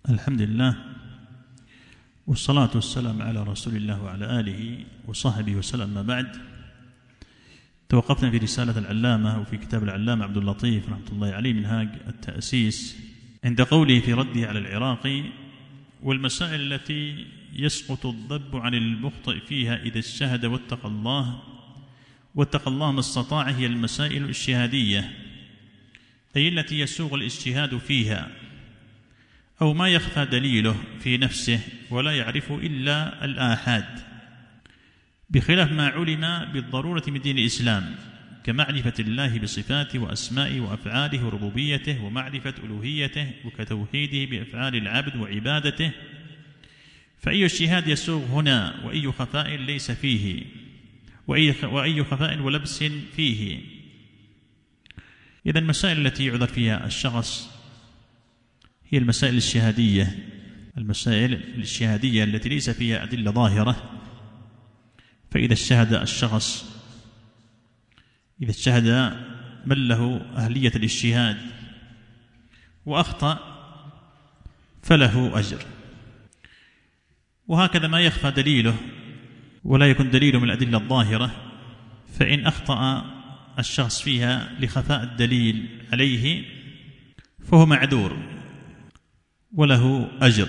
الحمد لله والصلاة والسلام على رسول الله وعلى آله وصحبه وسلم. ما بعد، توقفنا في رسالة العلامة وفي كتاب العلامة عبد اللطيف رحمة الله عليه منهاج التأسيس عند قوله في رده على العراقي: والمسائل التي يسقط الذب عن المخطئ فيها إذا اجتهد واتقى الله ما استطاع هي المسائل الاجتهادية، أي التي يسوغ الاجتهاد فيها أو ما يخفى دليله في نفسه ولا يعرفه إلا الآحاد، بخلاف ما علم بالضرورة من دين الإسلام كمعرفة الله بصفاته وأسمائه وأفعاله وربوبيته ومعرفة ألوهيته وكتوحيده بأفعال العبد وعبادته، فأي اجتهاد يسوغ هنا وأي خفاء ليس فيه وأي خفاء ولبس فيه. إذا المسائل التي يعذر فيها الشخص هي المسائل الاجتهادية التي ليس فيها أدلة ظاهرة. فإذا اجتهد من له أهلية الاجتهاد وأخطأ فله أجر، وهكذا ما يخفى دليله ولا يكون دليله من الأدلة الظاهرة، فإن أخطأ الشخص فيها لخفاء الدليل عليه فهو معذور وله أجر.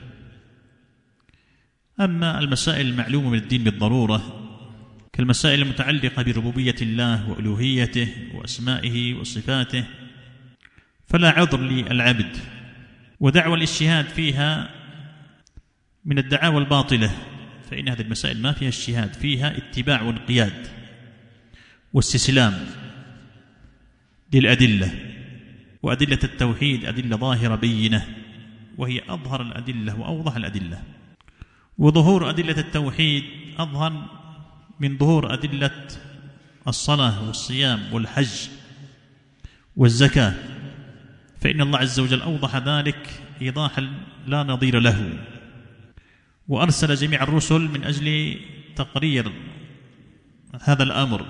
أما المسائل المعلومة من الدين بالضرورة كالمسائل المتعلقة بربوبية الله وألوهيته وأسمائه وصفاته فلا عذر للعبد، ودعوى الاجتهاد فيها من الدعاوى الباطلة، فإن هذه المسائل ما فيها اجتهاد، فيها اتباع وانقياد واستسلام للأدلة، وأدلة التوحيد أدلة ظاهرة بينة وهي أظهر الأدلة وأوضح الأدلة، وظهور أدلة التوحيد أظهر من ظهور أدلة الصلاة والصيام والحج والزكاة، فإن الله عز وجل أوضح ذلك إيضاحا لا نظير له، وأرسل جميع الرسل من أجل تقرير هذا الأمر،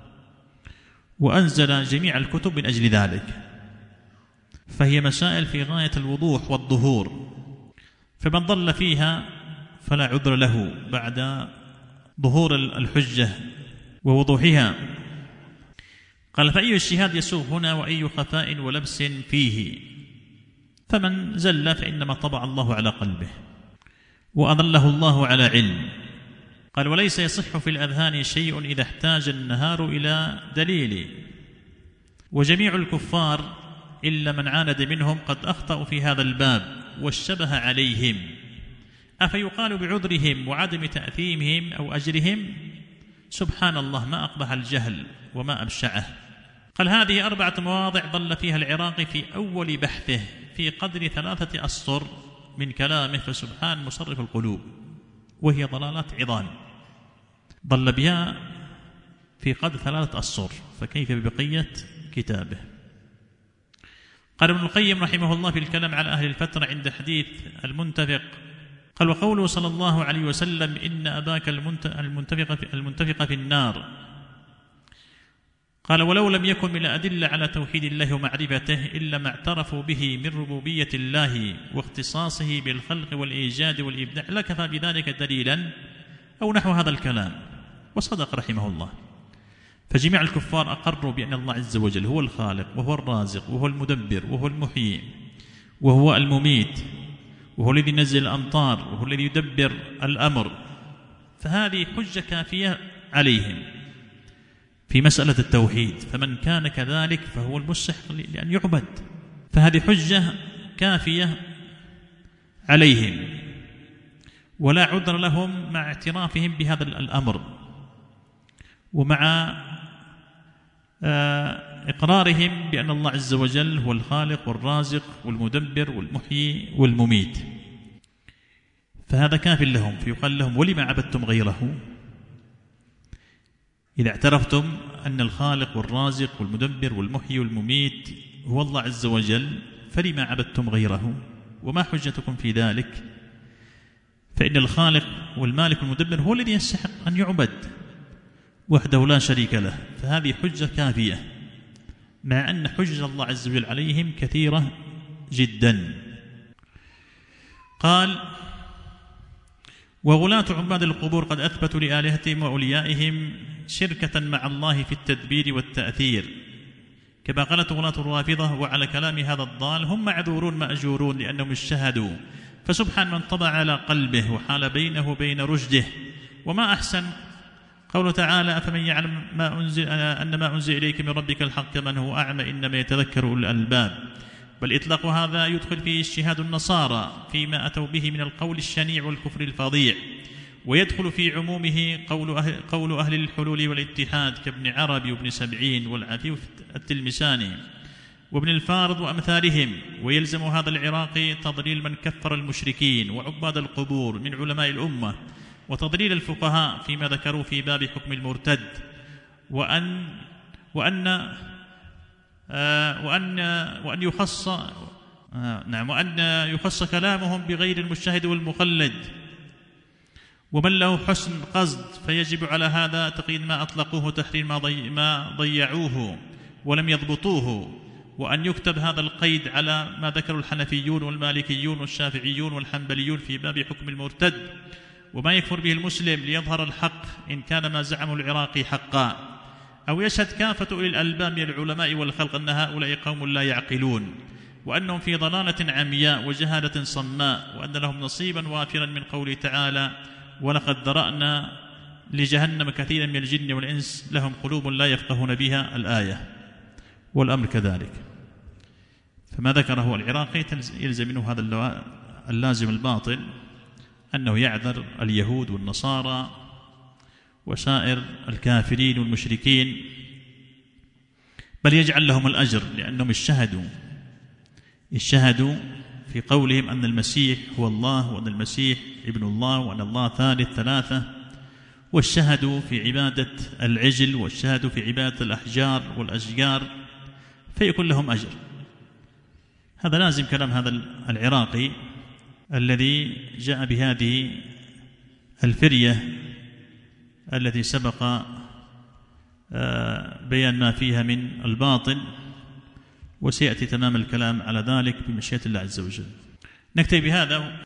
وأنزل جميع الكتب من أجل ذلك، فهي مسائل في غاية الوضوح والظهور، فمن ضل فيها فلا عذر له بعد ظهور الحجة ووضوحها. قال: فأي اجتهاد يسوغ هنا وأي خفاء ولبس فيه، فمن زل فإنما طبع الله على قلبه وأضله الله على علم. قال: وليس يصح في الأذهان شيء إذا احتاج النهار إلى دليل، وجميع الكفار إلا من عاند منهم قد أخطأوا في هذا الباب واشتبه عليهم، أفيقال بعذرهم وعدم تأثيمهم أو أجرهم؟ سبحان الله، ما أقبح الجهل وما أبشعه. قال: هذه 4 مواضع ضل فيها العراقي في أول بحثه في قدر 3 أسطر من كلامه، فسبحان مصرف القلوب، وهي ضلالات عظام ضل بها في قدر 3 أسطر، فكيف ببقية كتابه؟ قال ابن القيم رحمه الله في الكلام على أهل الفترة عند حديث المنتفق، قال: وقوله صلى الله عليه وسلم: إن أباك المنتفق في النار. قال: ولو لم يكن من الأدلة على توحيد الله ومعرفته إلا ما اعترفوا به من ربوبية الله واختصاصه بالخلق والإيجاد والإبداع لكفى بذلك دليلا، أو نحو هذا الكلام. وصدق رحمه الله، فجميع الكفار أقروا بأن الله عز وجل هو الخالق وهو الرازق وهو المدبر وهو المحيي وهو المميت وهو الذي ينزل الأمطار وهو الذي يدبر الأمر، فهذه حجة كافية عليهم في مسألة التوحيد، فمن كان كذلك فهو المستحق لأن يعبد، فهذه حجة كافية عليهم ولا عذر لهم مع اعترافهم بهذا الأمر ومع إقرارهم بأن الله عز وجل هو الخالق والرازق والمدبر والمحيي والمميت، فهذا كاف لهم. فيقال لهم: ولما عبدتم غيره؟ إذا اعترفتم أن الخالق والرازق والمدبر والمحيي والمميت هو الله عز وجل فلما عبدتم غيره؟ وما حجتكم في ذلك؟ فإن الخالق والمالك والمدبر هو الذي يستحق أن يعبد وحده لا شريك له، فهذه حجة كافية، مع أن حجة الله عز وجل عليهم كثيرة جدا. قال: وغلاة عباد القبور قد أثبتوا لآلهتهم وأوليائهم شركة مع الله في التدبير والتأثير، كما قالت غلاة الرافضة. وعلى كلام هذا الضال هم معذورون مأجورون لأنهم اجتهدوا، فسبحان من طبع على قلبه وحال بينه وبين رشده. وما أحسن قوله تعالى: أفمن يعلم أن ما أنزل إليك من ربك الحق كمن هو أعمى إنما يتذكر أولو الألباب. بل إطلاق هذا يدخل فيه اجتهاد النصارى فيما أتوا به من القول الشنيع والكفر الفظيع، ويدخل في عمومه قول أهل الحلول والاتحاد كابن عربي وابن سبعين والعفيف التلمساني وابن الفارض وأمثالهم. ويلزم هذا العراقي تضليل من كفر المشركين وعباد القبور من علماء الأمة، وتضليل الفقهاء فيما ذكروا في باب حكم المرتد، وأن يخص كلامهم بغير المجتهد والمقلد ومن له حسن قصد، فيجب على هذا تقييد ما أطلقوه تحرير ما ضيعوه ولم يضبطوه، وأن يكتب هذا القيد على ما ذكر الحنفيون والمالكيون والشافعيون والحنبليون في باب حكم المرتد وما يكفر به المسلم ليظهر الحق إن كان ما زعمه العراقي حقا، أو يشهد كافة أولي الألباب من العلماء والخلق أن هؤلاء قوم لا يعقلون، وأنهم في ضلالة عمياء وجهالة صماء، وأن لهم نصيبا وافرا من قوله تعالى: ولقد ذرأنا لجهنم كثيرا من الجن والإنس لهم قلوب لا يفقهون بها الآية. والأمر كذلك. فما ذكره العراقي يلزم منه هذا اللازم الباطل أنه يعذر اليهود والنصارى وسائر الكافرين والمشركين، بل يجعل لهم الأجر لأنهم اجتهدوا في قولهم أن المسيح هو الله وأن المسيح ابن الله وأن الله ثالث ثلاثة، واجتهدوا في عبادة العجل واجتهدوا في عبادة الأحجار والأشجار، فيكون لهم أجر. هذا لازم كلام هذا العراقي الذي جاء بهذه الفرية التي سبق بيان ما فيها من الباطل، وسيأتي تمام الكلام على ذلك بمشيئة الله عز وجل. نكتفي بهذا.